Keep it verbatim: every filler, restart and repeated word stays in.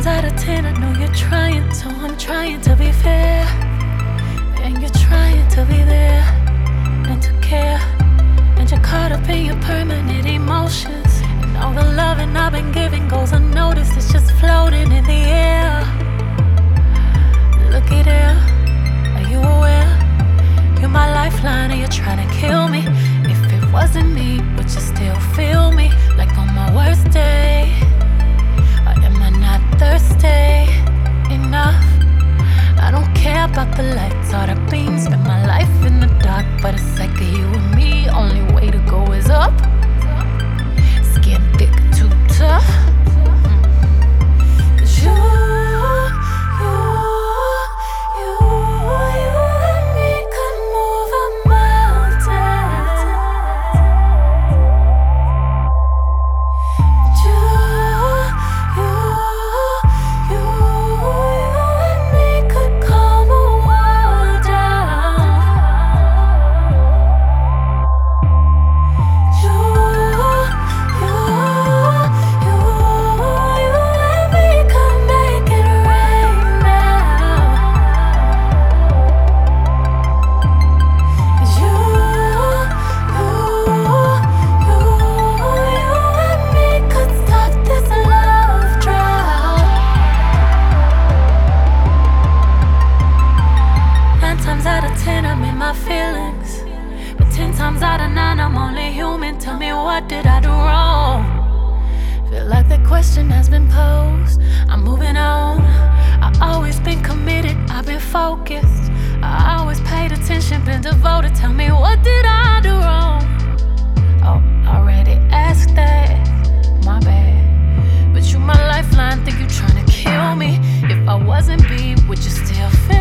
times out of ten, I know you're trying to. I'm trying to be fair, and you're trying to be there and to care. And you're caught up in your permanent emotions, and all the loving I've been giving goes unnoticed. It's just floating in the air. Looky there, are you aware? You're my lifeline and you're trying to kill me. If it wasn't me, would you still feel me? Like on my worst day? Or am I not thirsty enough? I don't care about the lights or the beams. Spend my life in the dark, but a second you and me, only way to go is up. Skin thick, too tough. Cause you, you, you, you and me could move a mountain. You, you, you, you and me could calm a world down. You, you, you, you and me could make it rain now. 'Cause you, you, you, you and me could stop this love drought. Nine times out of ten, I'm in my feelings, but ten times out of nine, I'm only human. Tell me, what did I do wrong? Feel like the question has been posed. I'm moving on. I always been committed, I've been focused. I always paid attention, been devoted. Tell me, what did I do wrong? Oh, already asked that, my bad. But you my lifeline, think you tryna kill me. If I wasn't B, would you still feel